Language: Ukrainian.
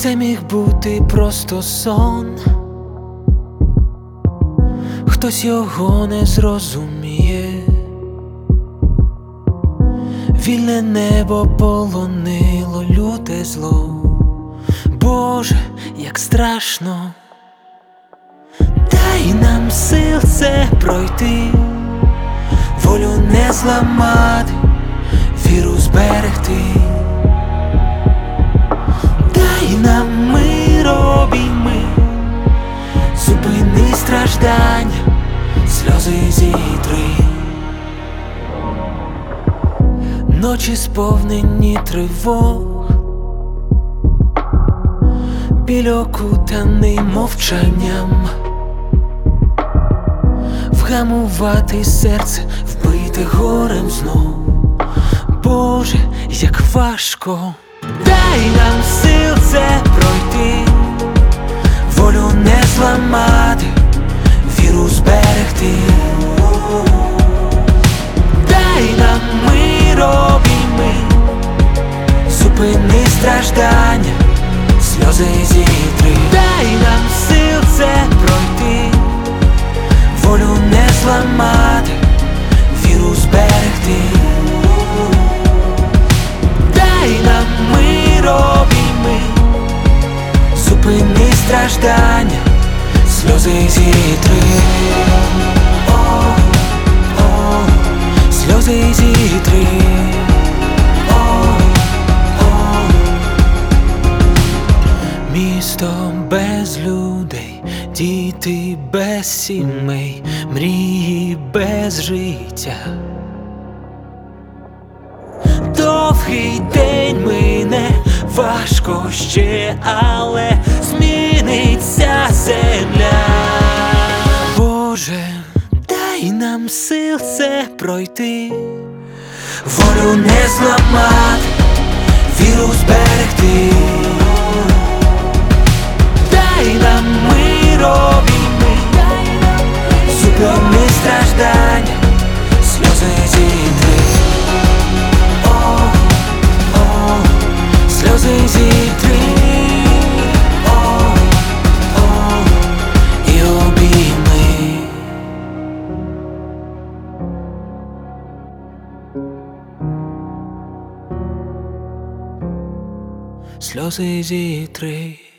Це міг бути просто сон, хтось його не зрозуміє. Вільне небо полонило люте зло. Боже, як страшно. Дай нам сил це пройти, волю не зламати, віру зберегти. Дай нам мир, обійми, зупини страждання, сльози зітри. Ночі сповнені тривог, біль окутаний мовчанням. Вгамувати серце, вбите горем знов. Боже, як важко. Дай нам сил це пройти, волю не зламати, віру зберегти. Дай нам мир, обійми, зупини страждання, сльози зітри. Дай нам сил це пройти, волю не зламати, віру зберегти. Дай нам мир, обійми, зупини страждання, сльози зітри. Сльози зітри. Місто без людей, діти без сімей, мрії без життя. Довгий день мине, важко ще, але зміниться земля. Боже, дай нам сил це пройти, волю не зламати, віру зберегти. Дай нам мир, обійми, зупини страждання, сльози зітри. Сльози зітри. І обійми. Сльози зітри.